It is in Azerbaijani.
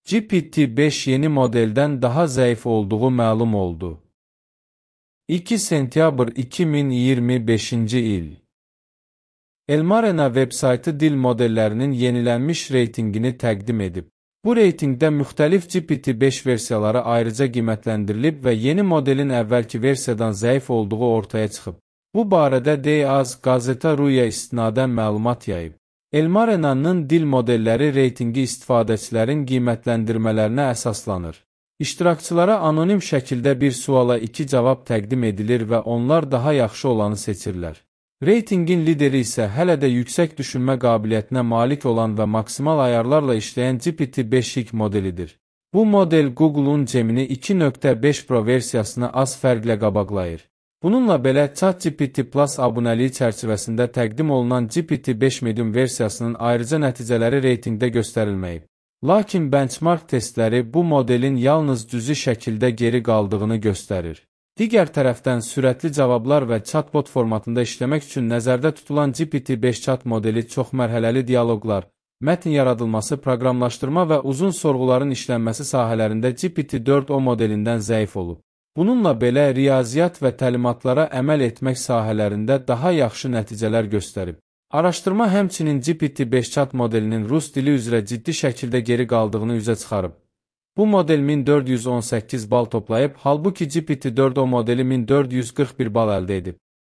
GPT-5 yeni modeldən daha zəif olduğu məlum oldu. 2 sentyabr 2025-ci il. Elmarena veb-saytı dil modellərinin yenilənmiş reytingini təqdim edib. Bu reytingdə müxtəlif GPT-5 versiyaları ayrıca qiymətləndirilib və yeni modelin əvvəlki versiyadan zəif olduğu ortaya çıxıb. Bu barədə DAZ Gazeta.ru-ya istinadən məlumat yayıb. Elmarena'nın dil modelləri reytingi istifadəçilərin qiymətləndirmələrinə əsaslanır. İştirakçılara anonim şəkildə bir suala 2 cavab təqdim edilir və onlar daha yaxşı olanı seçirlər. Reytingin lideri isə hələ də yüksək düşünmə qabiliyyətinə malik olan və maksimal ayarlarla işləyən GPT-5 modelidir. Bu model Google'un Gemini 2.5 Pro versiyasını az fərqlə qabaqlayır. Bununla belə ChatGPT Plus abunəliyi çərçivəsində təqdim olunan GPT-5 Medium versiyasının ayrıca nəticələri reytingdə göstərilməyib. Lakin benchmark testləri bu modelin yalnız cüzi şəkildə geri qaldığını göstərir. Digər tərəfdən sürətli cavablar və chatbot formatında işləmək üçün nəzərdə tutulan GPT-5 chat modeli çox mərhələli dialoqlar, mətn yaradılması, proqramlaşdırma və uzun sorğuların işlənməsi sahələrində GPT-4o modelindən zəif olub. Bununla belə riyaziyyat və təlimatlara əməl etmək sahələrində daha yaxşı nəticələr göstərib. Araşdırma həmçinin GPT-5 chat modelinin rus dili üzrə ciddi şəkildə geri qaldığını üzə çıxarıb. Bu model 1418 bal toplayıb, halbuki GPT-4o modeli 1441 bal əldə edib.